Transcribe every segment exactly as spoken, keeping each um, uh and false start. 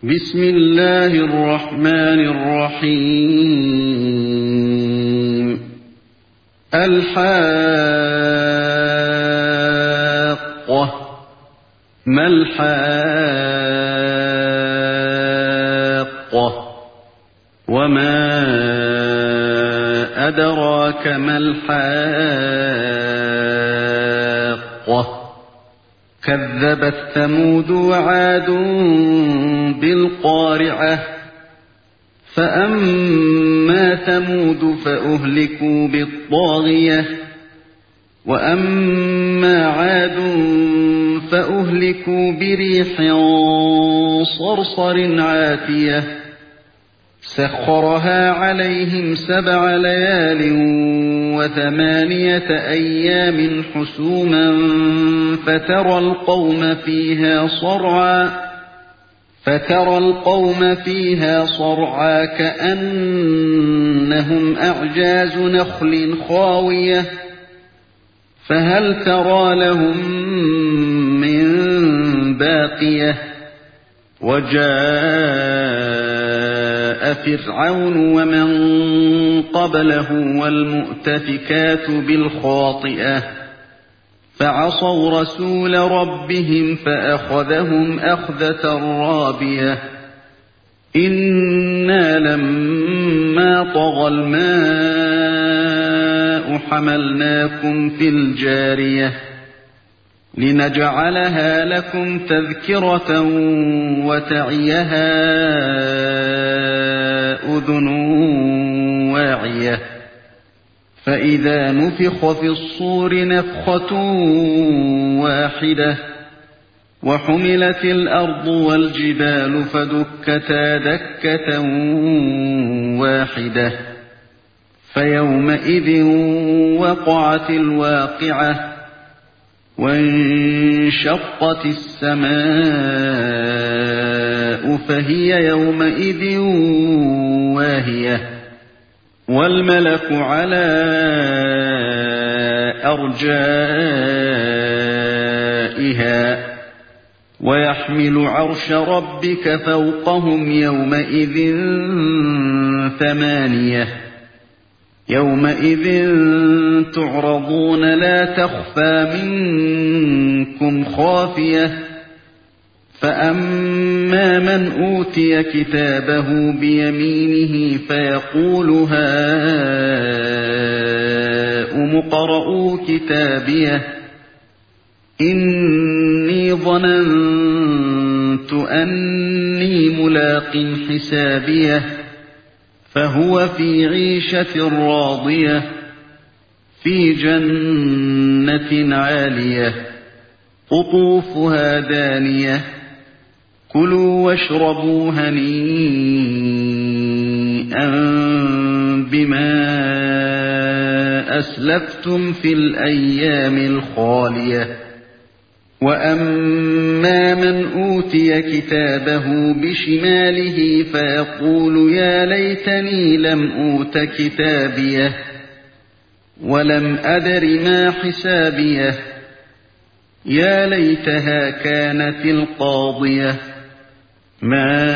بسم الله الرحمن الرحيم الحاقة ما الحاقة وما أدراك ما الحاقة كذبت ثمود وعاد بالقارعة فأما ثمود فأهلكوا بالطاغية وأما عاد فأهلكوا بريح صرصر عاتية سخرها عليهم سبع ليال وثمانية أيام حسوما فترى القوم فيها صرعا فترى القوم فيها صرعا كأنهم أعجاز نخل خاوية فهل ترى لهم من باقية وجاء فرعون ومن قبله والمؤتفكات بالخاطئة فعصوا رسول ربهم فأخذهم أخذة رابية إنا لما طغى الماء حملناكم في الجارية لنجعلها لكم تذكرة وتعيها أذن واعية فإذا نفخ في الصور نفخة واحدة وحملت الأرض والجبال فدكتا دكة واحدة فيومئذ وقعت الواقعة وانشقت السماء فهي يومئذ واهية والملك على أرجائها ويحمل عرش ربك فوقهم يومئذ ثمانية يومئذ تعرضون لا تخفى منكم خافية فأما من أوتي كتابه بيمينه فيقول هاؤم اقرءوا كتابيه إني ظننت أني ملاق حسابيه فهو في عيشة راضية في جنة عالية قطوفها دانية كلوا واشربوا هنيئا بما أسلفتم في الأيام الخالية وأما من أوتي كتابه بشماله فيقول يا ليتني لم أوت كتابيه ولم أدر ما حسابيه يا ليتها كانت القاضية ما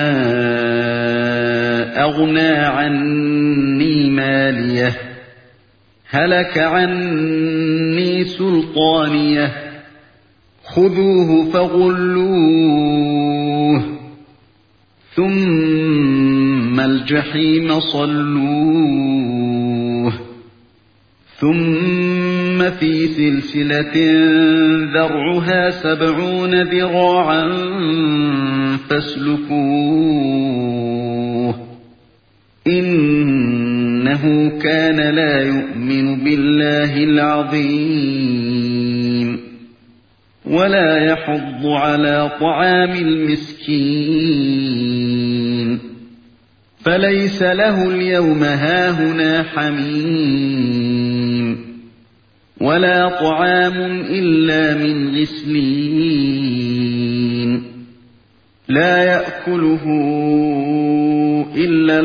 أغنى عني ماليه هلك عني سلطانيه خذوه فغلوه ثم الجحيم صلوه ثم في سلسلة ذرعها سبعون ذراعا فاسلكوه إنه كان لا يؤمن بالله العظيم ولا يحض على طعام المسكين فليس له اليوم هاهنا حميم ولا طعام إلا من غسلين لا يأكله إلا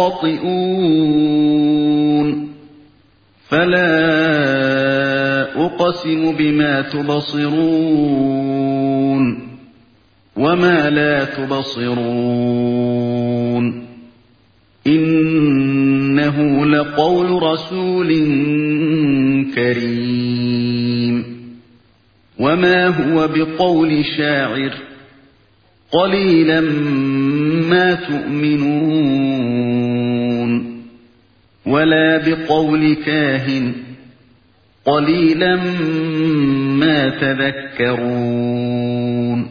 الخاطئون فلا أقسم بما تبصرون وما لا تبصرون إنه لقول رسول كريم وما هو بقول شاعر قليلا ما تؤمنون ولا بقول كاهن قليلا ما تذكرون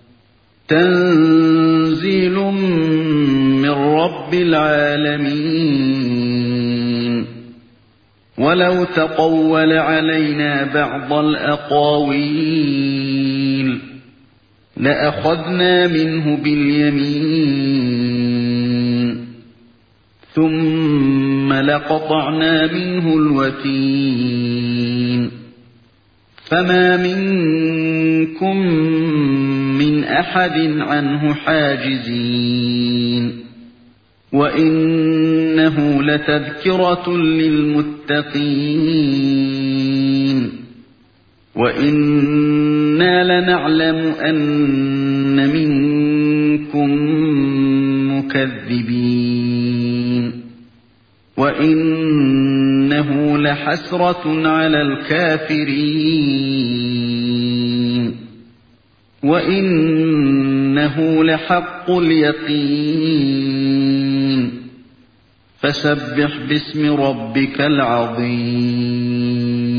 تنزيل من رب العالمين ولو تقول علينا بعض الأقاويل لأخذنا منه باليمين ثم لقطعنا منه الوتين فما منكم من أحد عنه حاجزين وإنه لتذكرة للمتقين وإنا لنعلم أن منكم مكذبين وإنه لحسرة على الكافرين وإنه لحق اليقين فسبح باسم ربك العظيم